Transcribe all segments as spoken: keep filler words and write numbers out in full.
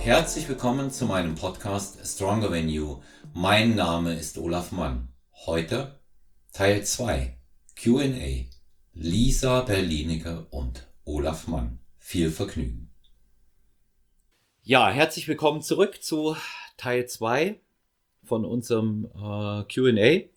Herzlich willkommen zu meinem Podcast Stronger Than You. Mein Name ist Olaf Mann. Heute Teil zwei Q and A. Lisa Berlinecke und Olaf Mann. Viel Vergnügen. Ja, herzlich willkommen zurück zu Teil zwei von unserem äh, Q and A.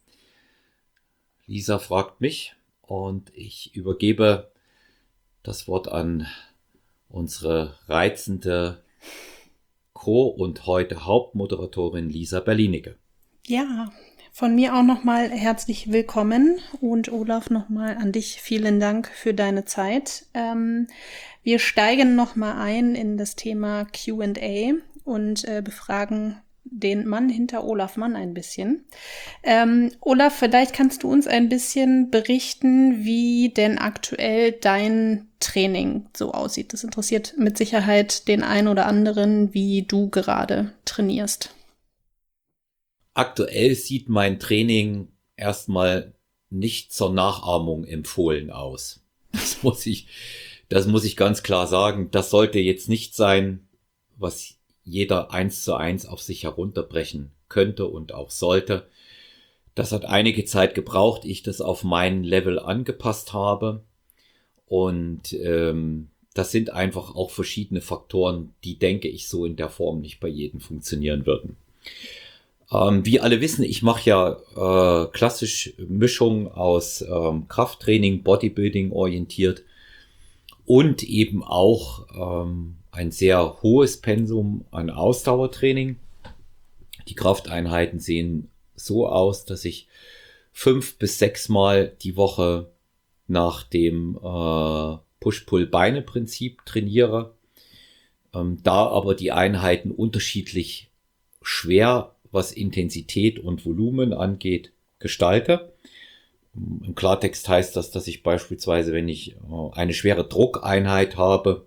Lisa fragt mich und ich übergebe das Wort an unsere reizende Co- und heute Hauptmoderatorin Lisa Berlinecke. Ja, von mir auch nochmal herzlich willkommen und Olaf nochmal an dich vielen Dank für deine Zeit. Ähm, wir steigen nochmal ein in das Thema Q and A und äh, befragen den Mann hinter Olaf Mann ein bisschen. Ähm, Olaf, vielleicht kannst du uns ein bisschen berichten, wie denn aktuell dein Training so aussieht. Das interessiert mit Sicherheit den einen oder anderen, wie du gerade trainierst. Aktuell sieht mein Training erstmal nicht zur Nachahmung empfohlen aus. Das muss ich, das muss ich ganz klar sagen. Das sollte jetzt nicht sein, was jeder eins zu eins auf sich herunterbrechen könnte und auch sollte. Das hat einige Zeit gebraucht, ich das auf mein Level angepasst habe. Und ähm, das sind einfach auch verschiedene Faktoren, die, denke ich, so in der Form nicht bei jedem funktionieren würden. Ähm, wie alle wissen, ich mache ja äh, klassisch Mischung aus ähm, Krafttraining, Bodybuilding orientiert und eben auch ähm, ein sehr hohes Pensum an Ausdauertraining. Die Krafteinheiten sehen so aus, dass ich fünf bis sechs Mal die Woche nach dem äh, Push-Pull-Beine-Prinzip trainiere. Ähm, da aber die Einheiten unterschiedlich schwer, was Intensität und Volumen angeht, gestalte. Im Klartext heißt das, dass ich beispielsweise, wenn ich äh, eine schwere Druckeinheit habe,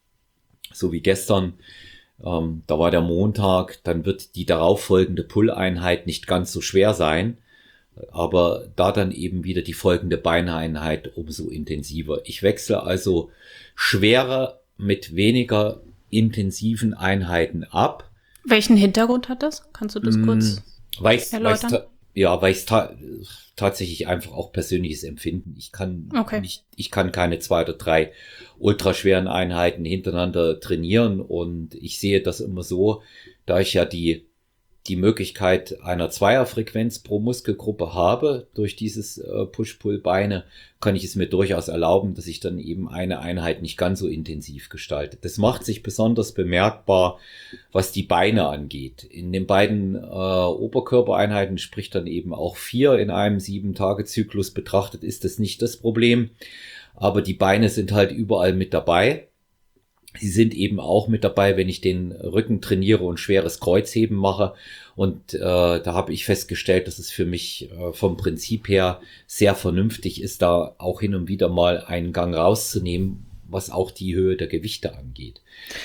so wie gestern, ähm, da war der Montag, dann wird die darauffolgende Pull-Einheit nicht ganz so schwer sein, aber da dann eben wieder die folgende Beineinheit umso intensiver. Ich wechsle also schwerer mit weniger intensiven Einheiten ab. Welchen Hintergrund hat das? Kannst du das kurz weil ich's, erläutern? Weil's ja, weil es ta- tatsächlich einfach auch persönliches Empfinden. Ich kann Okay. nicht, ich kann keine zwei oder drei ultraschweren Einheiten hintereinander trainieren und ich sehe das immer so, da ich ja die die Möglichkeit einer Zweierfrequenz pro Muskelgruppe habe, durch dieses äh, Push-Pull-Beine, kann ich es mir durchaus erlauben, dass ich dann eben eine Einheit nicht ganz so intensiv gestalte. Das macht sich besonders bemerkbar, was die Beine angeht. In den beiden äh, Oberkörpereinheiten, sprich dann eben auch vier in einem sieben-Tage-Zyklus betrachtet, ist das nicht das Problem. Aber die Beine sind halt überall mit dabei. Sie sind eben auch mit dabei, wenn ich den Rücken trainiere und schweres Kreuzheben mache. Und äh, da habe ich festgestellt, dass es für mich äh, vom Prinzip her sehr vernünftig ist, da auch hin und wieder mal einen Gang rauszunehmen, was auch die Höhe der Gewichte angeht.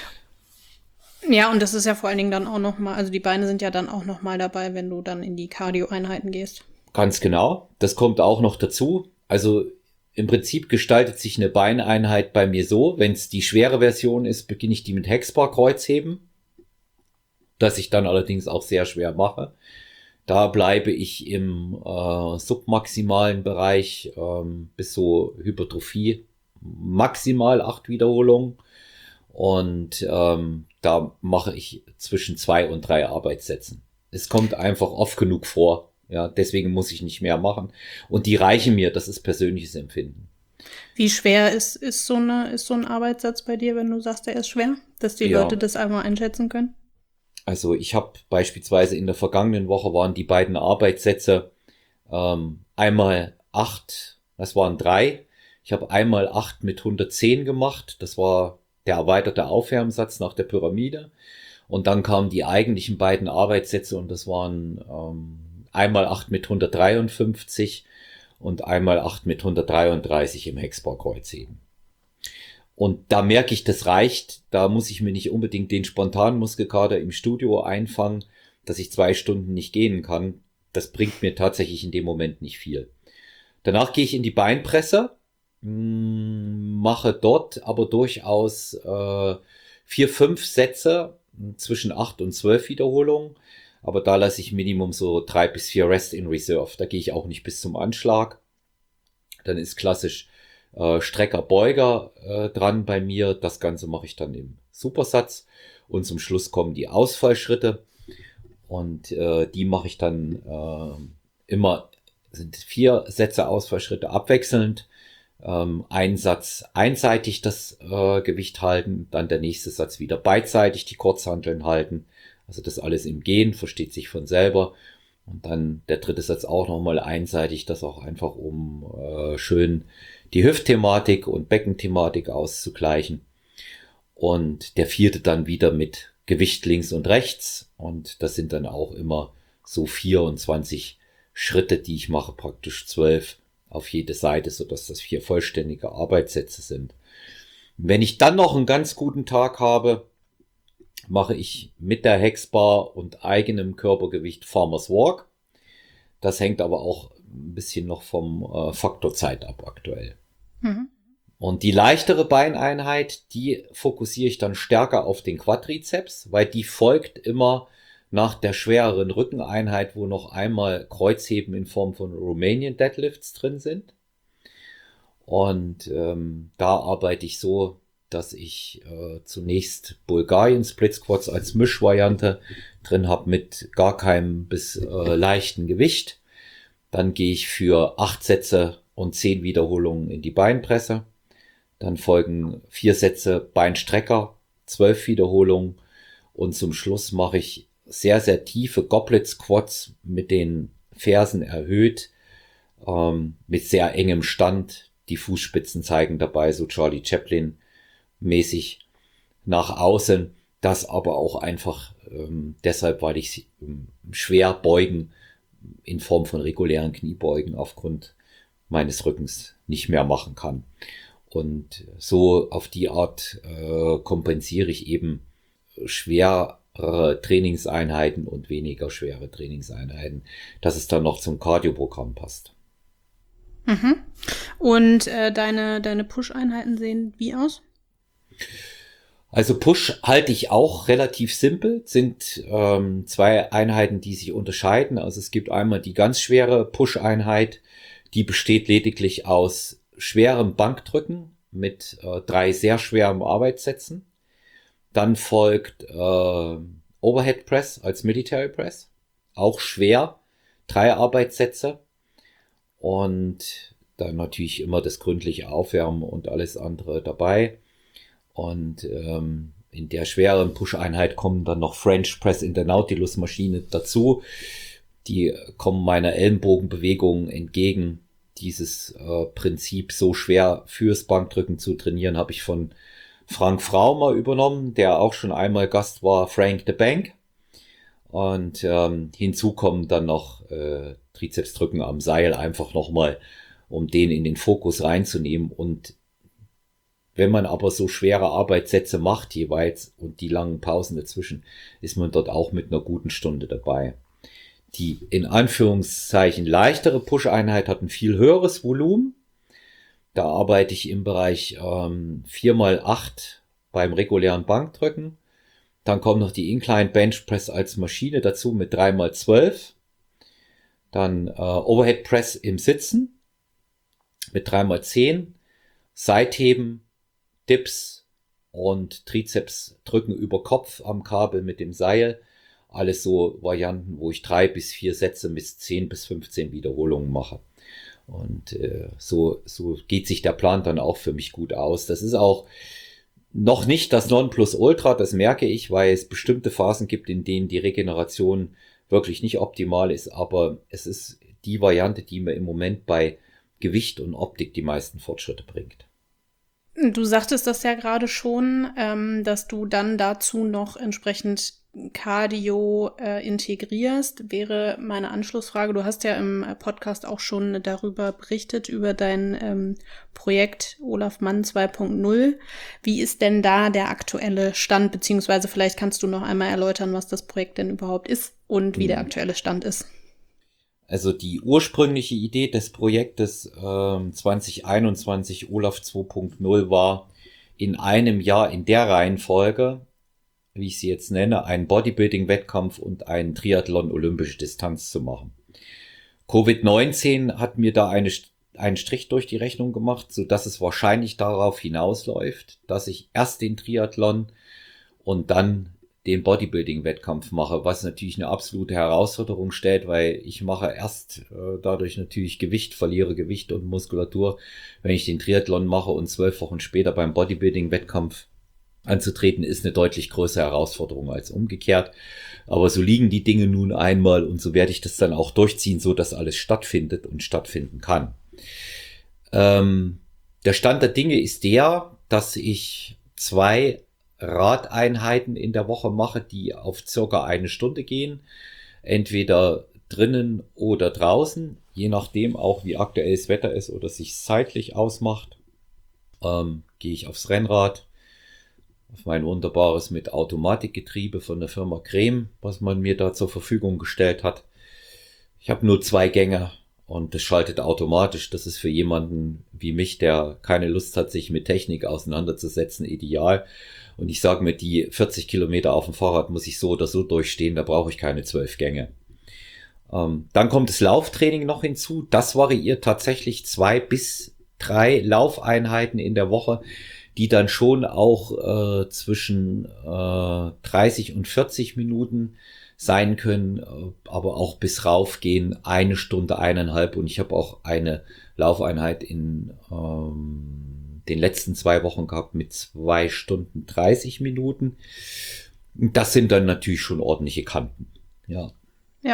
Ja, und das ist ja vor allen Dingen dann auch nochmal, also die Beine sind ja dann auch nochmal dabei, wenn du dann in die Cardio-Einheiten gehst. Ganz genau. Das kommt auch noch dazu. Also im Prinzip gestaltet sich eine Beineinheit bei mir so, wenn es die schwere Version ist, beginne ich die mit Hexbar-Kreuzheben, das ich dann allerdings auch sehr schwer mache. Da bleibe ich im äh, submaximalen Bereich ähm, bis so Hypertrophie, maximal acht Wiederholungen. Und ähm, da mache ich zwischen zwei und drei Arbeitssätzen. Es kommt einfach oft genug vor. Ja, deswegen muss ich nicht mehr machen. Und die reichen mir, das ist persönliches Empfinden. Wie schwer ist, ist, so eine, ist so ein Arbeitssatz bei dir, wenn du sagst, der ist schwer? Dass die Ja. Leute das einmal einschätzen können? Also ich habe beispielsweise in der vergangenen Woche waren die beiden Arbeitssätze ähm, einmal acht, das waren drei. Ich habe einmal acht mit hundertzehn gemacht. Das war der erweiterte Aufwärmsatz nach der Pyramide. Und dann kamen die eigentlichen beiden Arbeitssätze und das waren ähm, einmal acht mit hundertdreiundfünfzig und einmal acht mit hundertdreiunddreißig im Hexbar-Kreuzheben. Und da merke ich, das reicht. Da muss ich mir nicht unbedingt den spontanen Muskelkater im Studio einfangen, dass ich zwei Stunden nicht gehen kann. Das bringt mir tatsächlich in dem Moment nicht viel. Danach gehe ich in die Beinpresse, mache dort aber durchaus äh, vier, fünf Sätze zwischen acht und zwölf Wiederholungen. Aber da lasse ich Minimum so drei bis vier Rest in Reserve. Da gehe ich auch nicht bis zum Anschlag. Dann ist klassisch äh, Strecker, Beuger äh, dran bei mir. Das Ganze mache ich dann im Supersatz. Und zum Schluss kommen die Ausfallschritte. Und äh, die mache ich dann äh, immer, sind vier Sätze Ausfallschritte abwechselnd. Ähm, ein Satz einseitig das äh, Gewicht halten, dann der nächste Satz wieder beidseitig die Kurzhanteln halten. Also das alles im Gehen, versteht sich von selber. Und dann der dritte Satz auch nochmal einseitig, das auch einfach um äh, schön die Hüftthematik und Beckenthematik auszugleichen. Und der vierte dann wieder mit Gewicht links und rechts. Und das sind dann auch immer so vierundzwanzig Schritte, die ich mache, praktisch zwölf auf jede Seite, sodass das vier vollständige Arbeitssätze sind. Wenn ich dann noch einen ganz guten Tag habe, mache ich mit der Hexbar und eigenem Körpergewicht Farmers Walk. Das hängt aber auch ein bisschen noch vom äh, Faktor Zeit ab aktuell. Mhm. Und die leichtere Beineinheit, die fokussiere ich dann stärker auf den Quadrizeps, weil die folgt immer nach der schwereren Rückeneinheit, wo noch einmal Kreuzheben in Form von Romanian Deadlifts drin sind. Und ähm, da arbeite ich so, dass ich äh, zunächst Bulgarien Split Squats als Mischvariante drin habe mit gar keinem bis äh, leichten Gewicht. Dann gehe ich für acht Sätze und zehn Wiederholungen in die Beinpresse. Dann folgen vier Sätze Beinstrecker, zwölf Wiederholungen. Und zum Schluss mache ich sehr, sehr tiefe Goblet Squats mit den Fersen erhöht, ähm, mit sehr engem Stand. Die Fußspitzen zeigen dabei so Charlie Chaplin mäßig nach außen, das aber auch einfach ähm, deshalb, weil ich ähm, schwer beugen in Form von regulären Kniebeugen aufgrund meines Rückens nicht mehr machen kann. Und so auf die Art äh, kompensiere ich eben schwere Trainingseinheiten und weniger schwere Trainingseinheiten, dass es dann noch zum Cardio-Programm passt. Mhm. Und äh, deine, deine Push-Einheiten sehen wie aus? Also Push halte ich auch relativ simpel, sind ähm, zwei Einheiten, die sich unterscheiden. Also es gibt einmal die ganz schwere Push-Einheit, die besteht lediglich aus schwerem Bankdrücken mit äh, drei sehr schweren Arbeitssätzen. Dann folgt äh, Overhead Press als Military Press, auch schwer, drei Arbeitssätze. Und dann natürlich immer das gründliche Aufwärmen und alles andere dabei. Und ähm, in der schweren Push-Einheit kommen dann noch French Press in der Nautilus-Maschine dazu. Die kommen meiner Ellenbogenbewegung entgegen. Dieses äh, Prinzip, so schwer fürs Bankdrücken zu trainieren, habe ich von Frank Fraumer übernommen, der auch schon einmal Gast war, Frank the Bank. Und ähm, hinzu kommen dann noch äh, Trizepsdrücken am Seil, einfach nochmal, um den in den Fokus reinzunehmen. Und wenn man aber so schwere Arbeitssätze macht jeweils und die langen Pausen dazwischen, ist man dort auch mit einer guten Stunde dabei. Die in Anführungszeichen leichtere Push-Einheit hat ein viel höheres Volumen. Da arbeite ich im Bereich ähm, vier mal acht beim regulären Bankdrücken. Dann kommt noch die Incline Bench Press als Maschine dazu mit drei mal zwölf. Dann äh, Overhead Press im Sitzen mit drei mal zehn. Seitheben, Dips und Trizeps drücken über Kopf am Kabel mit dem Seil. Alles so Varianten, wo ich drei bis vier Sätze mit zehn bis fünfzehn Wiederholungen mache. Und äh, so, so geht sich der Plan dann auch für mich gut aus. Das ist auch noch nicht das Nonplusultra, das merke ich, weil es bestimmte Phasen gibt, in denen die Regeneration wirklich nicht optimal ist. Aber es ist die Variante, die mir im Moment bei Gewicht und Optik die meisten Fortschritte bringt. Du sagtest das ja gerade schon, ähm, dass du dann dazu noch entsprechend Cardio äh, integrierst. Wäre meine Anschlussfrage, du hast ja im Podcast auch schon darüber berichtet, über dein ähm, Projekt Olaf Mann zwei Punkt null. Wie ist denn da der aktuelle Stand, beziehungsweise vielleicht kannst du noch einmal erläutern, was das Projekt denn überhaupt ist und wie mhm. der aktuelle Stand ist? Also die ursprüngliche Idee des Projektes ähm, zwanzig einundzwanzig Olaf zwei Punkt null war, in einem Jahr in der Reihenfolge wie ich sie jetzt nenne, einen Bodybuilding-Wettkampf und einen Triathlon olympische Distanz zu machen. Covid neunzehn hat mir da eine, einen Strich durch die Rechnung gemacht, so dass es wahrscheinlich darauf hinausläuft, dass ich erst den Triathlon und dann den Bodybuilding-Wettkampf mache, was natürlich eine absolute Herausforderung stellt, weil ich mache erst äh, dadurch natürlich Gewicht, verliere Gewicht und Muskulatur, wenn ich den Triathlon mache, und zwölf Wochen später beim Bodybuilding-Wettkampf anzutreten, ist eine deutlich größere Herausforderung als umgekehrt. Aber so liegen die Dinge nun einmal, und so werde ich das dann auch durchziehen, so dass alles stattfindet und stattfinden kann. Ähm, der Stand der Dinge ist der, dass ich zwei Radeinheiten in der Woche mache, die auf circa eine Stunde gehen. Entweder drinnen oder draußen, je nachdem auch wie aktuell das Wetter ist oder sich zeitlich ausmacht. Ähm, gehe ich aufs Rennrad, auf mein wunderbares mit Automatikgetriebe von der Firma Creme, was man mir da zur Verfügung gestellt hat. Ich habe nur zwei Gänge und das schaltet automatisch. Das ist für jemanden wie mich, der keine Lust hat, sich mit Technik auseinanderzusetzen, ideal. Und ich sage mir, die vierzig Kilometer auf dem Fahrrad muss ich so oder so durchstehen, da brauche ich keine zwölf Gänge. Ähm, dann kommt das Lauftraining noch hinzu. Das variiert tatsächlich zwei bis drei Laufeinheiten in der Woche, die dann schon auch äh, zwischen äh, dreißig und vierzig Minuten sein können, äh, aber auch bis raufgehen, eine Stunde, eineinhalb. Und ich habe auch eine Laufeinheit in ähm, den letzten zwei Wochen gehabt mit zwei Stunden dreißig Minuten. Das sind dann natürlich schon ordentliche Kanten. Ja. Ja.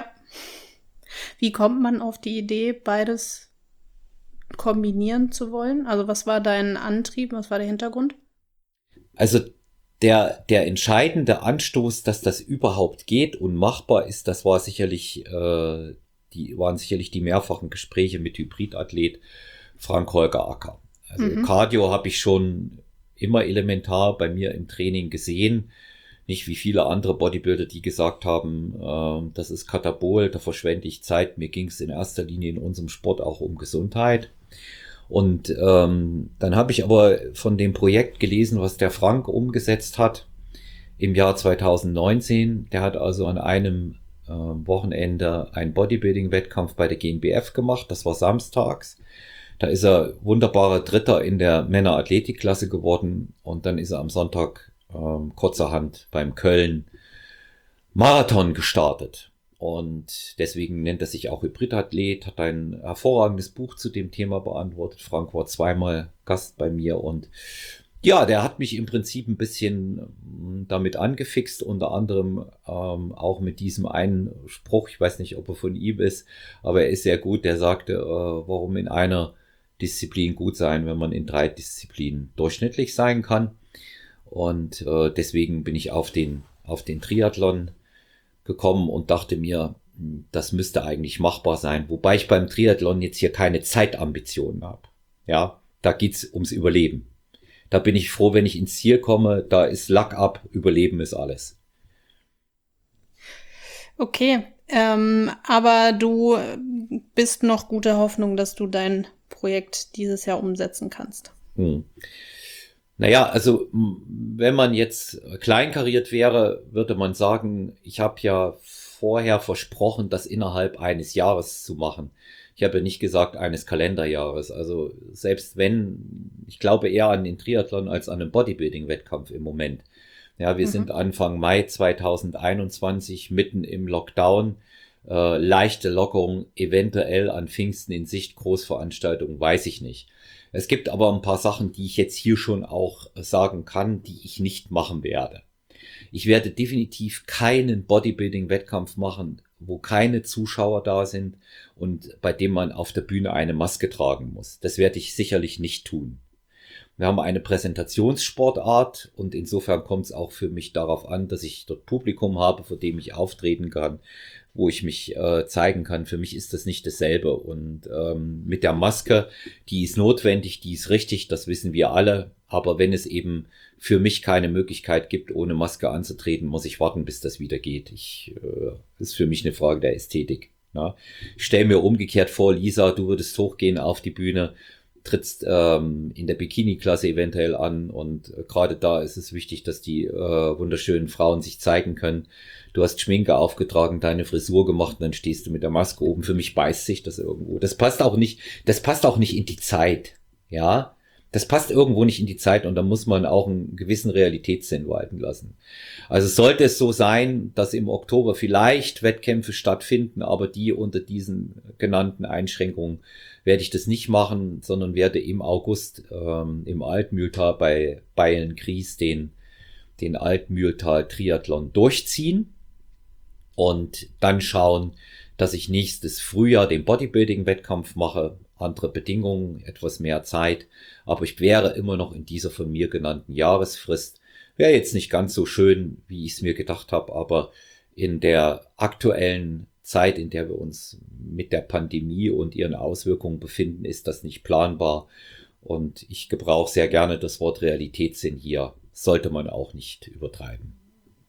Wie kommt man auf die Idee, beides kombinieren zu wollen? Also was war dein Antrieb, was war der Hintergrund? Also der, der entscheidende Anstoß, dass das überhaupt geht und machbar ist, das war sicherlich, äh, die waren sicherlich die mehrfachen Gespräche mit Hybridathlet Frank Holger Acker. Also mhm. Cardio habe ich schon immer elementar bei mir im Training gesehen. Nicht wie viele andere Bodybuilder, die gesagt haben, äh, das ist Katabol, da verschwende ich Zeit. Mir ging es in erster Linie in unserem Sport auch um Gesundheit. Und ähm, dann habe ich aber von dem Projekt gelesen, was der Frank umgesetzt hat im Jahr zwanzig neunzehn. Der hat also an einem äh, Wochenende einen Bodybuilding-Wettkampf bei der G N B F gemacht. Das war samstags. Da ist er wunderbarer Dritter in der Männer-Athletik-Klasse geworden. Und dann ist er am Sonntag ähm, kurzerhand beim Köln Marathon gestartet. Und deswegen nennt er sich auch Hybridathlet, hat ein hervorragendes Buch zu dem Thema beantwortet. Frank war zweimal Gast bei mir und ja, der hat mich im Prinzip ein bisschen damit angefixt, unter anderem ähm, auch mit diesem einen Spruch, ich weiß nicht, ob er von ihm ist, aber er ist sehr gut, der sagte, äh, warum in einer Disziplin gut sein, wenn man in drei Disziplinen durchschnittlich sein kann. Und äh, deswegen bin ich auf den, auf den Triathlon gekommen und dachte mir, das müsste eigentlich machbar sein. Wobei ich beim Triathlon jetzt hier keine Zeitambitionen habe. Ja, da geht's ums Überleben. Da bin ich froh, wenn ich ins Ziel komme. Da ist Luck ab, Überleben ist alles. Okay, ähm, aber du bist noch guter Hoffnung, dass du dein Projekt dieses Jahr umsetzen kannst. Hm. Naja, also wenn man jetzt kleinkariert wäre, würde man sagen, ich habe ja vorher versprochen, das innerhalb eines Jahres zu machen. Ich habe ja nicht gesagt eines Kalenderjahres. Also selbst wenn, ich glaube eher an den Triathlon als an den Bodybuilding-Wettkampf im Moment. Ja, wir mhm. sind Anfang Mai zwanzig einundzwanzig, mitten im Lockdown. Äh, leichte Lockerung, eventuell an Pfingsten in Sicht, Großveranstaltungen, weiß ich nicht. Es gibt aber ein paar Sachen, die ich jetzt hier schon auch sagen kann, die ich nicht machen werde. Ich werde definitiv keinen Bodybuilding-Wettkampf machen, wo keine Zuschauer da sind und bei dem man auf der Bühne eine Maske tragen muss. Das werde ich sicherlich nicht tun. Wir haben eine Präsentationssportart und insofern kommt es auch für mich darauf an, dass ich dort Publikum habe, vor dem ich auftreten kann, wo ich mich äh, zeigen kann. Für mich ist das nicht dasselbe. Und ähm, mit der Maske, die ist notwendig, die ist richtig, das wissen wir alle. Aber wenn es eben für mich keine Möglichkeit gibt, ohne Maske anzutreten, muss ich warten, bis das wieder geht. Ich, äh, ist für mich eine Frage der Ästhetik. Ja. Ich stelle mir umgekehrt vor, Lisa, du würdest hochgehen auf die Bühne, trittst ähm, in der Bikini-Klasse eventuell an und äh, gerade da ist es wichtig, dass die äh, wunderschönen Frauen sich zeigen können. Du hast Schminke aufgetragen, deine Frisur gemacht und dann stehst du mit der Maske oben. Für mich beißt sich das irgendwo. Das passt auch nicht, das passt auch nicht in die Zeit, ja. Das passt irgendwo nicht in die Zeit und da muss man auch einen gewissen Realitätssinn walten lassen. Also sollte es so sein, dass im Oktober vielleicht Wettkämpfe stattfinden, aber die unter diesen genannten Einschränkungen, werde ich das nicht machen, sondern werde im August ähm, im Altmühltal bei Beilngries den, den Altmühltal-Triathlon durchziehen und dann schauen, dass ich nächstes Frühjahr den Bodybuilding-Wettkampf mache. Andere Bedingungen, etwas mehr Zeit, aber ich wäre immer noch in dieser von mir genannten Jahresfrist. Wäre jetzt nicht ganz so schön, wie ich es mir gedacht habe, aber in der aktuellen Zeit, in der wir uns mit der Pandemie und ihren Auswirkungen befinden, ist das nicht planbar. Und ich gebrauche sehr gerne das Wort Realitätssinn hier. Sollte man auch nicht übertreiben.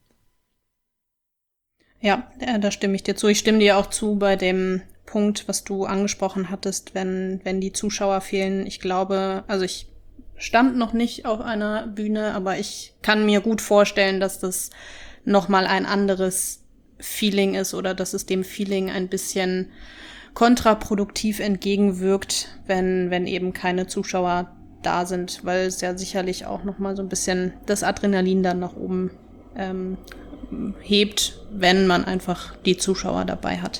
Ja, da stimme ich dir zu. Ich stimme dir auch zu bei dem Punkt, was du angesprochen hattest, wenn, wenn die Zuschauer fehlen. Ich glaube, also ich stand noch nicht auf einer Bühne, aber ich kann mir gut vorstellen, dass das nochmal ein anderes Feeling ist oder dass es dem Feeling ein bisschen kontraproduktiv entgegenwirkt, wenn, wenn eben keine Zuschauer da sind, weil es ja sicherlich auch nochmal so ein bisschen das Adrenalin dann nach oben ähm, hebt, wenn man einfach die Zuschauer dabei hat.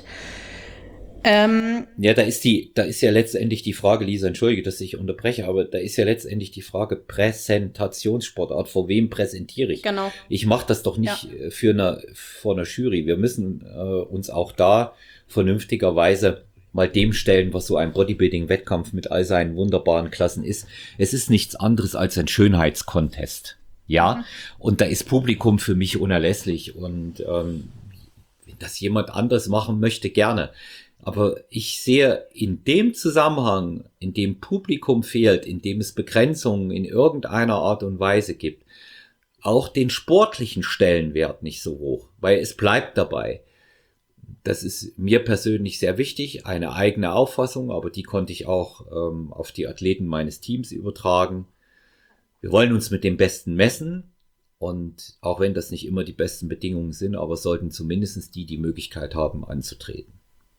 Ähm, ja, da ist die, da ist ja letztendlich die Frage, Lisa, entschuldige, dass ich unterbreche, aber da ist ja letztendlich die Frage Präsentationssportart. Vor wem präsentiere ich? Genau. Ich mache das doch nicht ja. für eine, vor einer Jury. Wir müssen äh, uns auch da vernünftigerweise mal dem stellen, was so ein Bodybuilding-Wettkampf mit all seinen wunderbaren Klassen ist. Es ist nichts anderes als ein Schönheitskontest. Ja, mhm. Und da ist Publikum für mich unerlässlich und ähm, wenn das jemand anders machen möchte, gerne. Aber ich sehe in dem Zusammenhang, in dem Publikum fehlt, in dem es Begrenzungen in irgendeiner Art und Weise gibt, auch den sportlichen Stellenwert nicht so hoch, weil es bleibt dabei. Das ist mir persönlich sehr wichtig, eine eigene Auffassung, aber die konnte ich auch ähm, auf die Athleten meines Teams übertragen. Wir wollen uns mit dem Besten messen und auch wenn das nicht immer die besten Bedingungen sind, aber sollten zumindest die die Möglichkeit haben, anzutreten.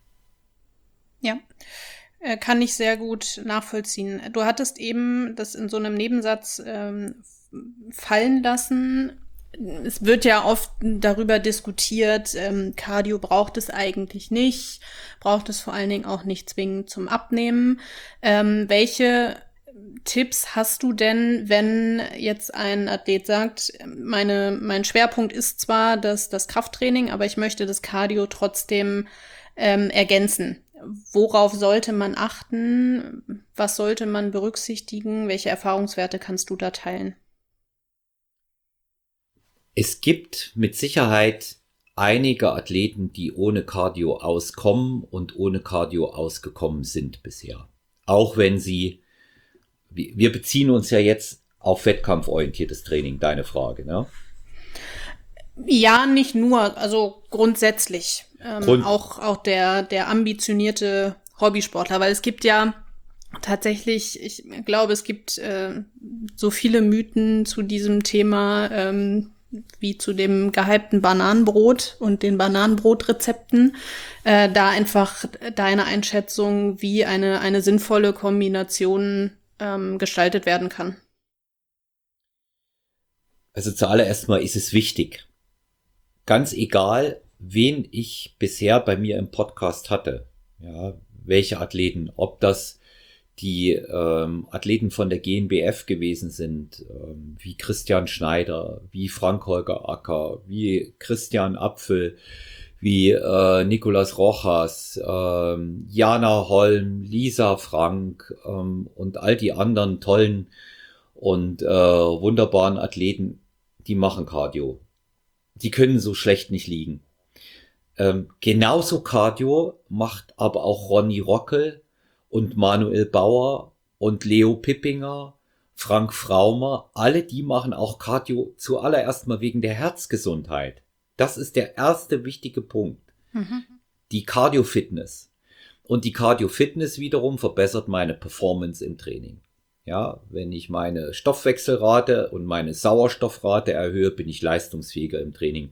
Ja, kann ich sehr gut nachvollziehen. Du hattest eben das in so einem Nebensatz ähm, fallen lassen. Es wird ja oft darüber diskutiert, ähm, Cardio braucht es eigentlich nicht, braucht es vor allen Dingen auch nicht zwingend zum Abnehmen. Ähm, welche Tipps hast du denn, wenn jetzt ein Athlet sagt, meine, mein Schwerpunkt ist zwar das, das Krafttraining, aber ich möchte das Cardio trotzdem ähm, ergänzen? Worauf sollte man achten? Was sollte man berücksichtigen? Welche Erfahrungswerte kannst du da teilen? Es gibt mit Sicherheit einige Athleten, die ohne Cardio auskommen und ohne Cardio ausgekommen sind bisher. Auch wenn sie, wir beziehen uns ja jetzt auf wettkampforientiertes Training, deine Frage, ne? Ja, nicht nur, also grundsätzlich. Ähm, Grund- auch auch der, der ambitionierte Hobbysportler, weil es gibt ja tatsächlich, ich glaube, es gibt äh, so viele Mythen zu diesem Thema, ähm, wie zu dem gehypten Bananenbrot und den Bananenbrotrezepten. Äh, da einfach deine Einschätzung, wie eine, eine sinnvolle Kombination ähm, gestaltet werden kann. Also zuallererst mal ist es wichtig, ganz egal, wen ich bisher bei mir im Podcast hatte, ja, welche Athleten, ob das die ähm, Athleten von der G N B F gewesen sind, ähm, wie Christian Schneider, wie Frank-Holger Acker, wie Christian Apfel, wie äh, Nicolas Rojas, ähm, Jana Holm, Lisa Frank ähm, und all die anderen tollen und äh, wunderbaren Athleten, die machen Cardio. Die können so schlecht nicht liegen. Ähm, genauso Cardio macht aber auch Ronny Rockel und Manuel Bauer und Leo Pippinger, Frank Fraumer. Alle die machen auch Cardio zuallererst mal wegen der Herzgesundheit. Das ist der erste wichtige Punkt. Mhm. Die Cardio-Fitness. Und die Cardio-Fitness wiederum verbessert meine Performance im Training. Ja, wenn ich meine Stoffwechselrate und meine Sauerstoffrate erhöhe, bin ich leistungsfähiger im Training.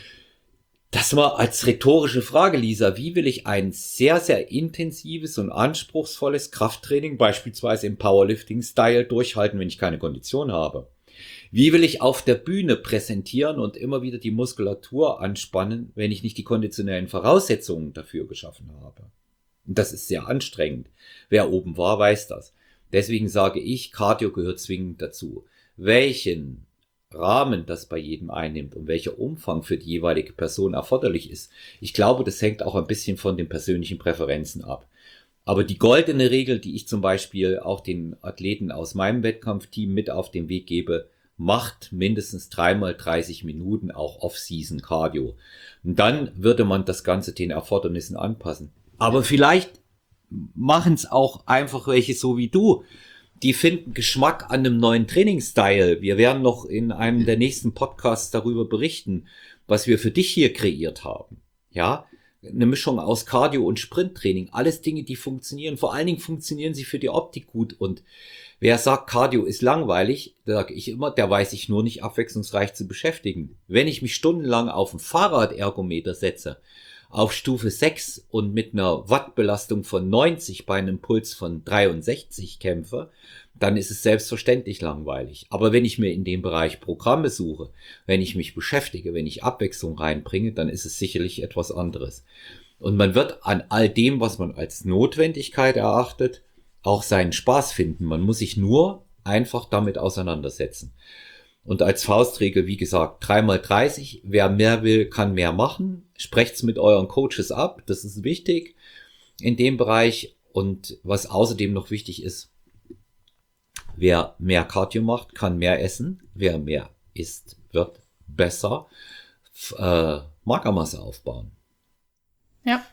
Das mal als rhetorische Frage, Lisa. Wie will ich ein sehr, sehr intensives und anspruchsvolles Krafttraining, beispielsweise im Powerlifting-Style, durchhalten, wenn ich keine Kondition habe? Wie will ich auf der Bühne präsentieren und immer wieder die Muskulatur anspannen, wenn ich nicht die konditionellen Voraussetzungen dafür geschaffen habe? Und das ist sehr anstrengend. Wer oben war, weiß das. Deswegen sage ich, Cardio gehört zwingend dazu. Welchen Rahmen das bei jedem einnimmt und welcher Umfang für die jeweilige Person erforderlich ist, ich glaube, das hängt auch ein bisschen von den persönlichen Präferenzen ab. Aber die goldene Regel, die ich zum Beispiel auch den Athleten aus meinem Wettkampfteam mit auf den Weg gebe, macht mindestens dreimal dreißig Minuten auch Off-Season Cardio. Und dann würde man das Ganze den Erfordernissen anpassen. Aber vielleicht machen es auch einfach welche so wie du. Die finden Geschmack an einem neuen Trainingsstyle. Wir werden noch in einem der nächsten Podcasts darüber berichten, was wir für dich hier kreiert haben. Ja, eine Mischung aus Cardio und Sprinttraining. Alles Dinge, die funktionieren. Vor allen Dingen funktionieren sie für die Optik gut. Und wer sagt, Cardio ist langweilig, da sage ich immer, der weiß sich nur nicht abwechslungsreich zu beschäftigen. Wenn ich mich stundenlang auf ein Fahrradergometer setze, auf Stufe sechs und mit einer Wattbelastung von neunzig bei einem Puls von dreiundsechzig kämpfe, dann ist es selbstverständlich langweilig. Aber wenn ich mir in dem Bereich Programme suche, wenn ich mich beschäftige, wenn ich Abwechslung reinbringe, dann ist es sicherlich etwas anderes. Und man wird an all dem, was man als Notwendigkeit erachtet, auch seinen Spaß finden. Man muss sich nur einfach damit auseinandersetzen. Und als Faustregel, wie gesagt, drei mal dreißig. Wer mehr will, kann mehr machen. Sprecht's mit euren Coaches ab. Das ist wichtig in dem Bereich. Und was außerdem noch wichtig ist, wer mehr Cardio macht, kann mehr essen. Wer mehr isst, wird besser äh, Magermasse aufbauen. Ja.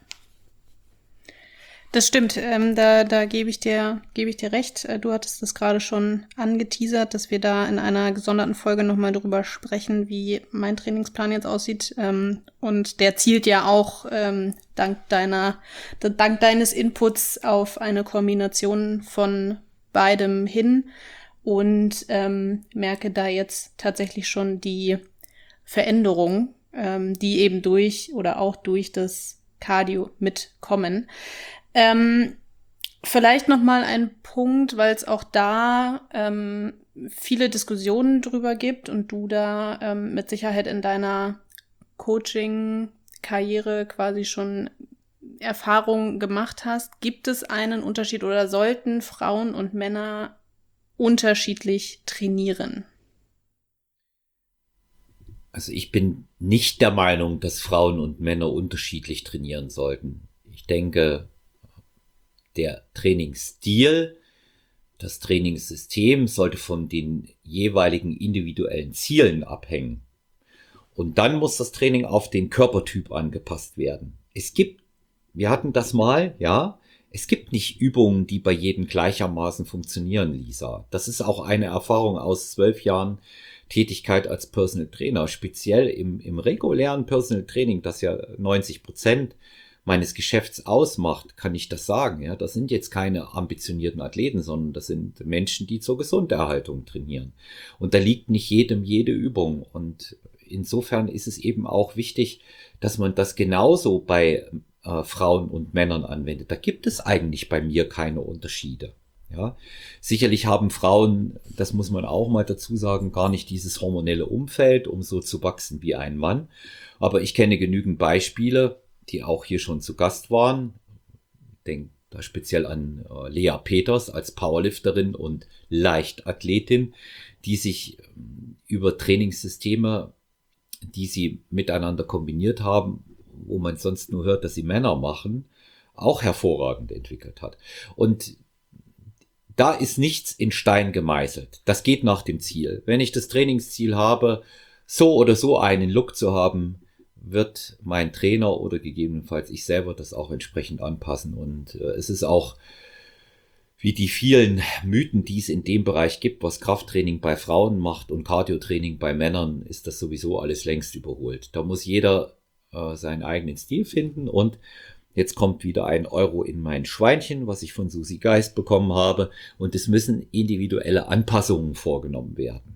Das stimmt, ähm, da, da gebe ich dir, gebe ich dir recht. Du hattest das gerade schon angeteasert, dass wir da in einer gesonderten Folge nochmal drüber sprechen, wie mein Trainingsplan jetzt aussieht. Ähm, und der zielt ja auch ähm, dank deiner, dank deines Inputs auf eine Kombination von beidem hin und ähm, merke da jetzt tatsächlich schon die Veränderung, ähm, die eben durch oder auch durch das Cardio mitkommen. Ähm, vielleicht noch mal ein Punkt, weil es auch da ähm, viele Diskussionen drüber gibt und du da ähm, mit Sicherheit in deiner Coaching-Karriere quasi schon Erfahrung gemacht hast. Gibt es einen Unterschied oder sollten Frauen und Männer unterschiedlich trainieren? Also ich bin nicht der Meinung, dass Frauen und Männer unterschiedlich trainieren sollten. Ich denke, der Trainingsstil, das Trainingssystem sollte von den jeweiligen individuellen Zielen abhängen. Und dann muss das Training auf den Körpertyp angepasst werden. Es gibt, wir hatten das mal, ja, es gibt nicht Übungen, die bei jedem gleichermaßen funktionieren, Lisa. Das ist auch eine Erfahrung aus zwölf Jahren Tätigkeit als Personal Trainer, speziell im, im regulären Personal Training, das ja neunzig Prozent meines Geschäfts ausmacht, kann ich das sagen. Ja, das sind jetzt keine ambitionierten Athleten, sondern das sind Menschen, die zur Gesunderhaltung trainieren. Und da liegt nicht jedem jede Übung. Und insofern ist es eben auch wichtig, dass man das genauso bei äh, Frauen und Männern anwendet. Da gibt es eigentlich bei mir keine Unterschiede. Ja, sicherlich haben Frauen, das muss man auch mal dazu sagen, gar nicht dieses hormonelle Umfeld, um so zu wachsen wie ein Mann. Aber ich kenne genügend Beispiele, die auch hier schon zu Gast waren. Ich denke da speziell an äh, Lea Peters als Powerlifterin und Leichtathletin, die sich äh, über Trainingssysteme, die sie miteinander kombiniert haben, wo man sonst nur hört, dass sie Männer machen, auch hervorragend entwickelt hat. Und da ist nichts in Stein gemeißelt. Das geht nach dem Ziel. Wenn ich das Trainingsziel habe, so oder so einen Look zu haben, wird mein Trainer oder gegebenenfalls ich selber das auch entsprechend anpassen. Und äh, es ist auch wie die vielen Mythen, die es in dem Bereich gibt, was Krafttraining bei Frauen macht und Cardiotraining bei Männern, ist das sowieso alles längst überholt. Da muss jeder äh, seinen eigenen Stil finden und Jetzt kommt wieder ein Euro in mein Schweinchen, was ich von Susi Geist bekommen habe. Und es müssen individuelle Anpassungen vorgenommen werden.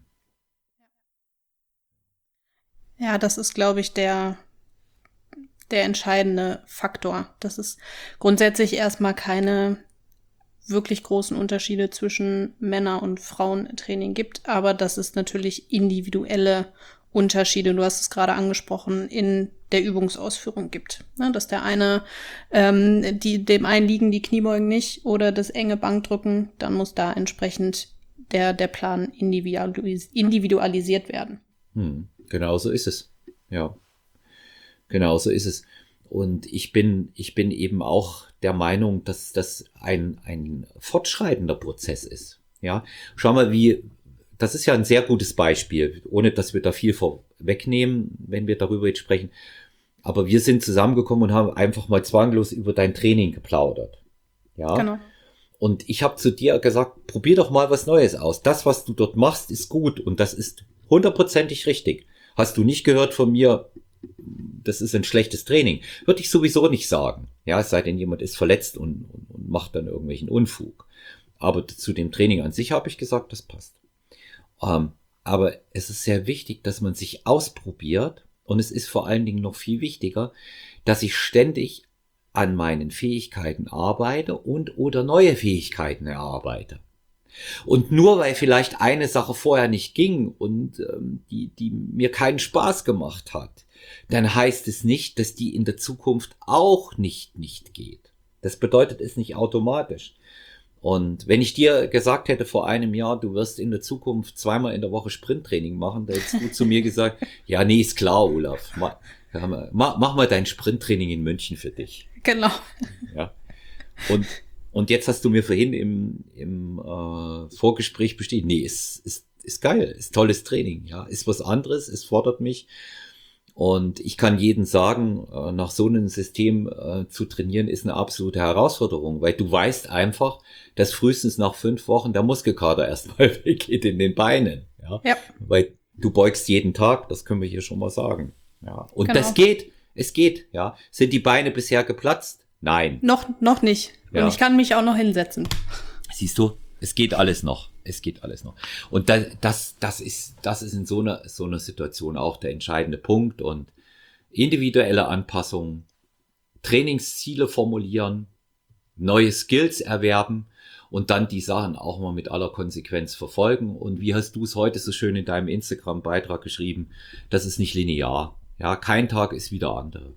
Ja, das ist, glaube ich, der, der entscheidende Faktor. Dass es grundsätzlich erstmal keine wirklich großen Unterschiede zwischen Männer- und Frauentraining gibt, aber dass es natürlich individuelle Unterschiede, du hast es gerade angesprochen, in der Übungsausführung gibt. Ne, dass der eine, ähm, die, dem einen liegen die Kniebeugen nicht oder das enge Bankdrücken, dann muss da entsprechend der, der Plan individualis- individualisiert werden. Hm, genau so ist es. Ja, genau so ist es. Und ich bin, ich bin eben auch der Meinung, dass das ein, ein fortschreitender Prozess ist. Ja, schau mal, wie, das ist ja ein sehr gutes Beispiel, ohne dass wir da viel vorwegnehmen, wenn wir darüber jetzt sprechen. Aber wir sind zusammengekommen und haben einfach mal zwanglos über dein Training geplaudert. Ja. Genau. Und ich habe zu dir gesagt, probier doch mal was Neues aus. Das, was du dort machst, ist gut und das ist hundertprozentig richtig. Hast du nicht gehört von mir, das ist ein schlechtes Training? Würde ich sowieso nicht sagen. Ja, es sei denn, jemand ist verletzt und, und, und macht dann irgendwelchen Unfug. Aber zu dem Training an sich habe ich gesagt, das passt. Ähm, aber es ist sehr wichtig, dass man sich ausprobiert. Und es ist vor allen Dingen noch viel wichtiger, dass ich ständig an meinen Fähigkeiten arbeite und oder neue Fähigkeiten erarbeite. Und nur weil vielleicht eine Sache vorher nicht ging und ähm, die, die mir keinen Spaß gemacht hat, dann heißt es nicht, dass die in der Zukunft auch nicht nicht geht. Das bedeutet es nicht automatisch. Und wenn ich dir gesagt hätte vor einem Jahr, du wirst in der Zukunft zweimal in der Woche Sprinttraining machen, da hättest du zu mir gesagt, ja, nee, ist klar, Olaf. Mach, mach, mach mal dein Sprinttraining in München für dich. Genau. Ja. Und, und jetzt hast du mir vorhin im, im äh, Vorgespräch bestätigt, nee, ist, ist, ist geil, ist tolles Training, ja, ist was anderes, es fordert mich. Und ich kann jedem sagen, nach so einem System äh, zu trainieren, ist eine absolute Herausforderung, weil du weißt einfach, dass frühestens nach fünf Wochen der Muskelkater erstmal weggeht in den Beinen. Ja? Ja. Weil du beugst jeden Tag, das können wir hier schon mal sagen. Ja. Und Genau. das geht, es geht. Ja. Sind die Beine bisher geplatzt? Nein. Noch, noch nicht. Ja. Und ich kann mich auch noch hinsetzen. Siehst du, es geht alles noch. Es geht alles noch. Und das, das, das ist, das ist in so einer, so einer Situation auch der entscheidende Punkt. Und individuelle Anpassungen, Trainingsziele formulieren, neue Skills erwerben und dann die Sachen auch mal mit aller Konsequenz verfolgen. Und wie hast du es heute so schön in deinem Instagram-Beitrag geschrieben? Das ist nicht linear. Ja, kein Tag ist wie der andere.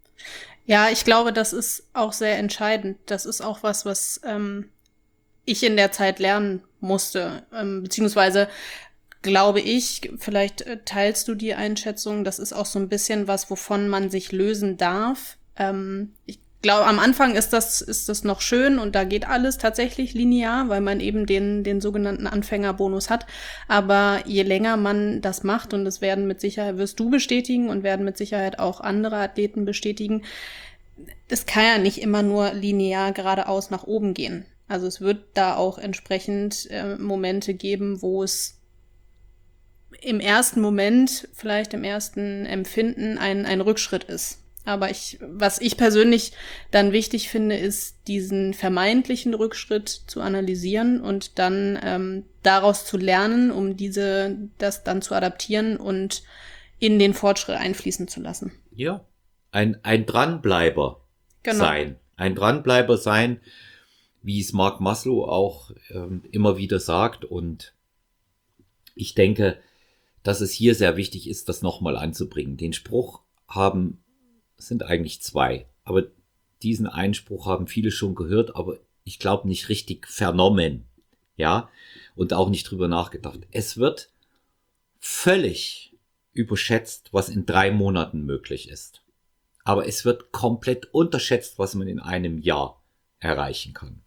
Ja, ich glaube, das ist auch sehr entscheidend. Das ist auch was, was ähm, ich in der Zeit lernen musste, ähm, beziehungsweise glaube ich, vielleicht äh, teilst du die Einschätzung, das ist auch so ein bisschen was, wovon man sich lösen darf. Ähm, ich glaube, am Anfang ist das, ist das noch schön und da geht alles tatsächlich linear, weil man eben den, den sogenannten Anfängerbonus hat. Aber je länger man das macht, und das werden mit Sicherheit, wirst du bestätigen und werden mit Sicherheit auch andere Athleten bestätigen, das kann ja nicht immer nur linear geradeaus nach oben gehen. Also es wird da auch entsprechend äh, Momente geben, wo es im ersten Moment, vielleicht im ersten Empfinden, ein, ein Rückschritt ist. Aber ich, was ich persönlich dann wichtig finde, ist, diesen vermeintlichen Rückschritt zu analysieren und dann ähm, daraus zu lernen, um diese, das dann zu adaptieren und in den Fortschritt einfließen zu lassen. Ja, ein, ein Dranbleiber Genau. sein. Ein Dranbleiber sein, wie es Mark Maslow auch ähm, immer wieder sagt. Und ich denke, dass es hier sehr wichtig ist, das nochmal anzubringen. Den Spruch haben, sind eigentlich zwei, aber diesen Einspruch haben viele schon gehört, aber ich glaube nicht richtig vernommen, ja, und auch nicht drüber nachgedacht. Es wird völlig überschätzt, was in drei Monaten möglich ist. Aber es wird komplett unterschätzt, was man in einem Jahr erreichen kann.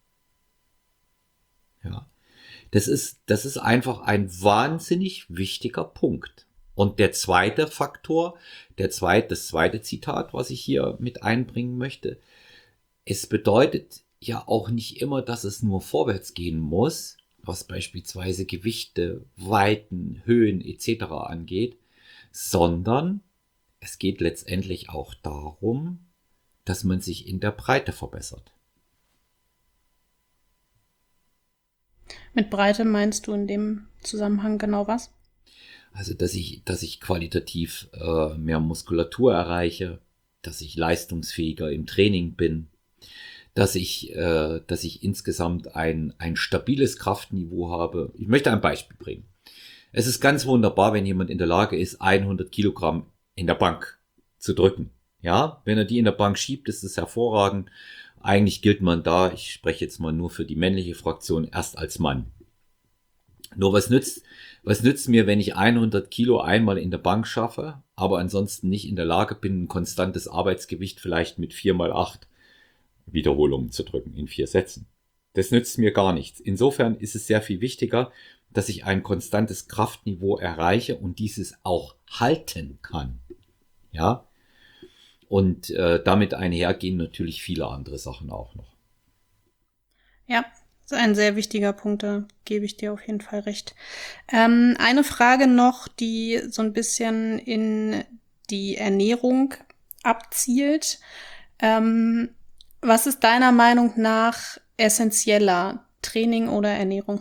Ja. Das ist, das ist einfach ein wahnsinnig wichtiger Punkt. Und der zweite Faktor, der zweite, das zweite Zitat, was ich hier mit einbringen möchte, es bedeutet ja auch nicht immer, dass es nur vorwärts gehen muss, was beispielsweise Gewichte, Weiten, Höhen et cetera angeht, sondern es geht letztendlich auch darum, dass man sich in der Breite verbessert. Mit Breite meinst du in dem Zusammenhang genau was? Also, dass ich, dass ich qualitativ äh, mehr Muskulatur erreiche, dass ich leistungsfähiger im Training bin, dass ich, äh, dass ich insgesamt ein, ein stabiles Kraftniveau habe. Ich möchte ein Beispiel bringen. Es ist ganz wunderbar, wenn jemand in der Lage ist, hundert Kilogramm in der Bank zu drücken. Ja, wenn er die in der Bank schiebt, ist es hervorragend. Eigentlich gilt man da, ich spreche jetzt mal nur für die männliche Fraktion, erst als Mann. Nur was nützt, was nützt mir, wenn ich hundert Kilo einmal in der Bank schaffe, aber ansonsten nicht in der Lage bin, ein konstantes Arbeitsgewicht vielleicht mit vier mal acht Wiederholungen zu drücken in vier Sätzen. Das nützt mir gar nichts. Insofern ist es sehr viel wichtiger, dass ich ein konstantes Kraftniveau erreiche und dieses auch halten kann. Ja, und äh, damit einhergehen natürlich viele andere Sachen auch noch. Ja, das ist ein sehr wichtiger Punkt, da gebe ich dir auf jeden Fall recht. Ähm, eine Frage noch, die so ein bisschen in die Ernährung abzielt. Ähm, was ist deiner Meinung nach essentieller, Training oder Ernährung?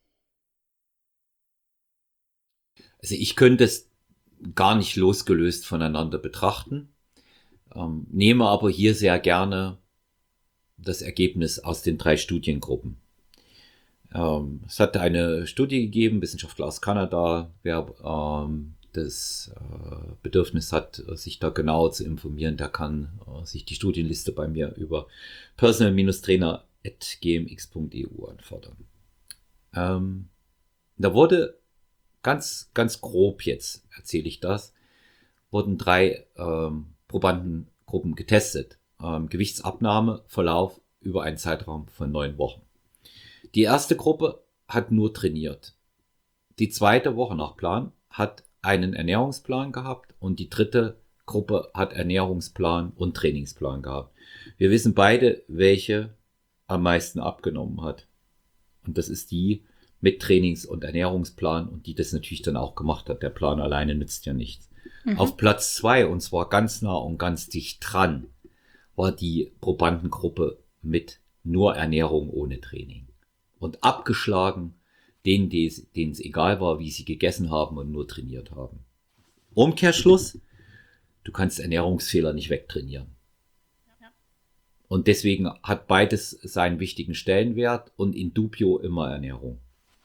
Also ich könnte es gar nicht losgelöst voneinander betrachten, ähm, nehme aber hier sehr gerne das Ergebnis aus den drei Studiengruppen. Ähm, es hat eine Studie gegeben, Wissenschaftler aus Kanada, wer ähm, das äh, Bedürfnis hat, sich da genau zu informieren, der kann äh, sich die Studienliste bei mir über personal trainer at g m x punkt e u anfordern. Ähm, da wurde ganz, ganz grob jetzt, erzähle ich das, wurden drei ähm, Probandengruppen getestet. Ähm, Gewichtsabnahme, Verlauf über einen Zeitraum von neun Wochen. Die erste Gruppe hat nur trainiert. Die zweite Woche nach Plan hat einen Ernährungsplan gehabt und die dritte Gruppe hat Ernährungsplan und Trainingsplan gehabt. Wir wissen beide, welche am meisten abgenommen hat. Und das ist die mit Trainings- und Ernährungsplan und die das natürlich dann auch gemacht hat. Der Plan alleine nützt ja nichts. Mhm. Auf Platz zwei, und zwar ganz nah und ganz dicht dran, war die Probandengruppe mit nur Ernährung ohne Training. Und abgeschlagen denen, denen es egal war, wie sie gegessen haben und nur trainiert haben. Umkehrschluss, du kannst Ernährungsfehler nicht wegtrainieren. Und deswegen hat beides seinen wichtigen Stellenwert und in dubio immer Ernährung.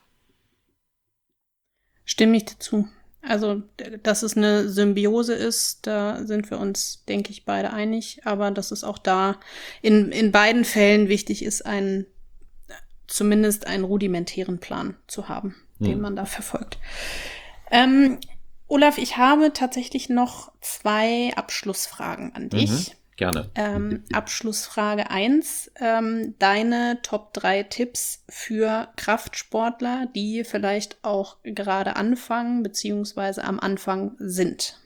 Stimme ich dazu. Also, dass es eine Symbiose ist, da sind wir uns, denke ich, beide einig. Aber dass es auch da in, in beiden Fällen wichtig ist, einen, zumindest einen rudimentären Plan zu haben, hm. den man da verfolgt. Ähm, Olaf, ich habe tatsächlich noch zwei Abschlussfragen an dich. Mhm. Gerne. Ähm, Abschlussfrage eins. Ähm, deine Top drei Tipps für Kraftsportler, die vielleicht auch gerade anfangen, beziehungsweise am Anfang sind.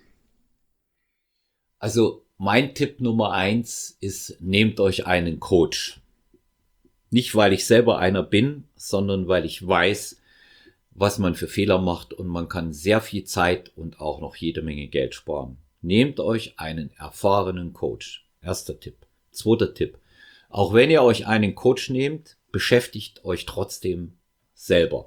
Also mein Tipp Nummer eins ist, nehmt euch einen Coach. Nicht, weil ich selber einer bin, sondern weil ich weiß, was man für Fehler macht und man kann sehr viel Zeit und auch noch jede Menge Geld sparen. Nehmt euch einen erfahrenen Coach. Erster Tipp. Zweiter Tipp. Auch wenn ihr euch einen Coach nehmt, beschäftigt euch trotzdem selber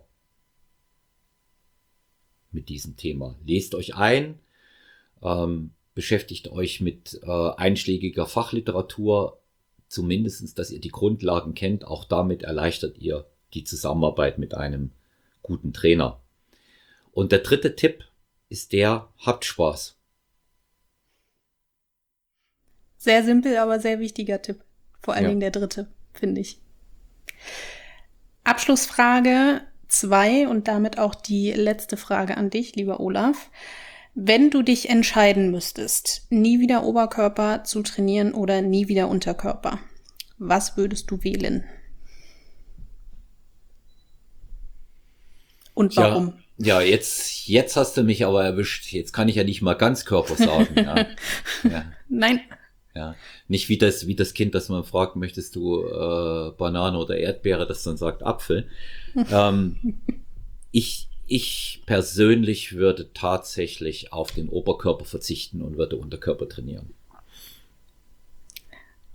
mit diesem Thema. Lest euch ein, ähm, beschäftigt euch mit äh, einschlägiger Fachliteratur, zumindest, dass ihr die Grundlagen kennt. Auch damit erleichtert ihr die Zusammenarbeit mit einem guten Trainer. Und der dritte Tipp ist der, habt Spaß. Sehr simpel, aber sehr wichtiger Tipp. Vor allen Ja. Dingen der dritte, finde ich. Abschlussfrage zwei und damit auch die letzte Frage an dich, lieber Olaf. Wenn du dich entscheiden müsstest, nie wieder Oberkörper zu trainieren oder nie wieder Unterkörper, was würdest du wählen? Und warum? Ja, ja jetzt, jetzt hast du mich aber erwischt. Jetzt kann ich ja nicht mal Ganzkörper sagen. Ja. Ja. Nein. Ja, nicht wie das, wie das Kind, das man fragt, möchtest du äh, Banane oder Erdbeere, das dann sagt Apfel. ähm, ich, ich persönlich würde tatsächlich auf den Oberkörper verzichten und würde Unterkörper trainieren.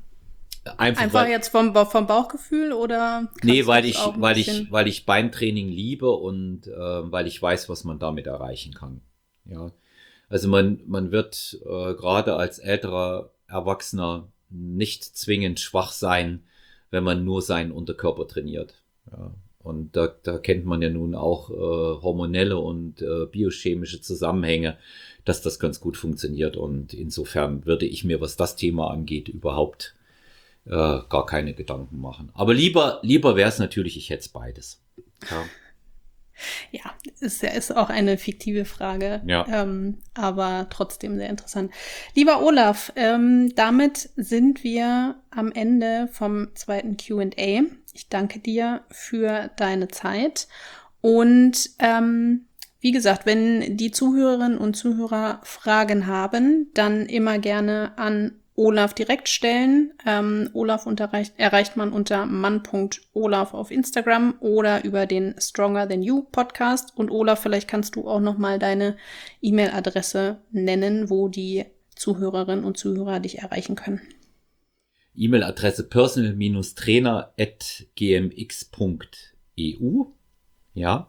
Einfach, Einfach weil, jetzt vom, Ba- vom Bauchgefühl oder? kannst nee, du weil das ich, auch ein weil bisschen- ich, weil ich Beintraining liebe und äh, weil ich weiß, was man damit erreichen kann. Ja, also man, man wird äh, gerade als älterer Erwachsener nicht zwingend schwach sein, wenn man nur seinen Unterkörper trainiert. Ja, und da, da kennt man ja nun auch äh, hormonelle und äh, biochemische Zusammenhänge, dass das ganz gut funktioniert. Und insofern würde ich mir, was das Thema angeht, überhaupt äh, gar keine Gedanken machen. Aber lieber, lieber wäre es natürlich, ich hätte es beides. Ja. Ja, ist ja ist auch eine fiktive Frage, Ja. ähm, aber trotzdem sehr interessant. Lieber Olaf, ähm, damit sind wir am Ende vom zweiten Q and A. Ich danke dir für deine Zeit und ähm, wie gesagt, wenn die Zuhörerinnen und Zuhörer Fragen haben, dann immer gerne an Olaf direkt stellen. Ähm, Olaf unterreicht, erreicht man unter mann punkt olaf auf Instagram oder über den Stronger Than You Podcast. Und Olaf, vielleicht kannst du auch noch mal deine E-Mail-Adresse nennen, wo die Zuhörerinnen und Zuhörer dich erreichen können. E-Mail-Adresse personal-trainer at gmx punkt e u. Ja.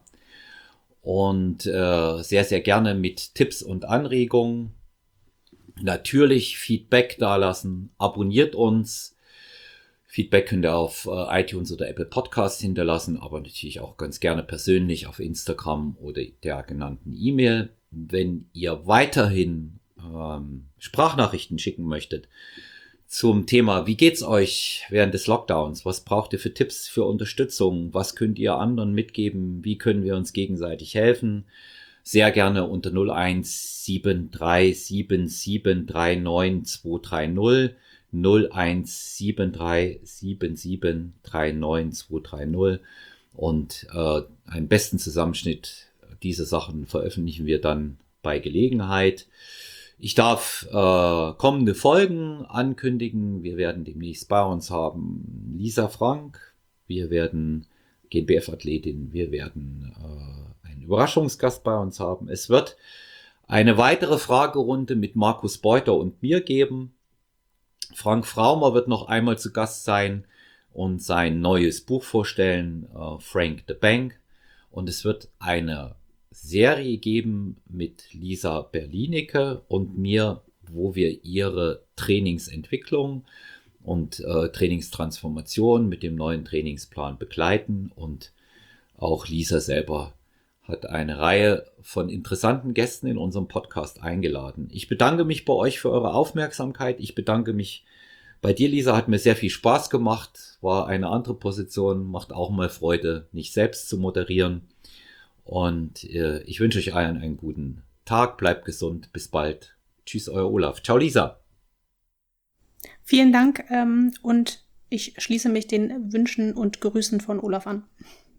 Und äh, sehr, sehr gerne mit Tipps und Anregungen. Natürlich Feedback dalassen, abonniert uns. Feedback könnt ihr auf äh, iTunes oder Apple Podcasts hinterlassen, aber natürlich auch ganz gerne persönlich auf Instagram oder der genannten E-Mail. Wenn ihr weiterhin ähm, Sprachnachrichten schicken möchtet zum Thema, wie geht's euch während des Lockdowns? Was braucht ihr für Tipps, für Unterstützung? Was könnt ihr anderen mitgeben? Wie können wir uns gegenseitig helfen? Sehr gerne unter null eins sieben drei sieben sieben drei neun zwei drei null, null eins sieben drei sieben sieben drei neun zwei drei null und äh, einen besten Zusammenschnitt dieser Sachen veröffentlichen wir dann bei Gelegenheit. Ich darf äh, kommende Folgen ankündigen. Wir werden demnächst bei uns haben Lisa Frank, wir werden G N B F-Athletin, wir werden äh, einen Überraschungsgast bei uns haben. Es wird eine weitere Fragerunde mit Markus Beuter und mir geben. Frank Fraumer wird noch einmal zu Gast sein und sein neues Buch vorstellen, äh, Frank the Bank. Und es wird eine Serie geben mit Lisa Berlinecke und mir, wo wir ihre Trainingsentwicklung und äh, Trainingstransformation mit dem neuen Trainingsplan begleiten. Und auch Lisa selber hat eine Reihe von interessanten Gästen in unserem Podcast eingeladen. Ich bedanke mich bei euch für eure Aufmerksamkeit. Ich bedanke mich bei dir, Lisa. Hat mir sehr viel Spaß gemacht. War eine andere Position. Macht auch mal Freude, nicht selbst zu moderieren. Und äh, ich wünsche euch allen einen guten Tag. Bleibt gesund. Bis bald. Tschüss, euer Olaf. Ciao, Lisa. Vielen Dank ähm, und ich schließe mich den Wünschen und Grüßen von Olaf an.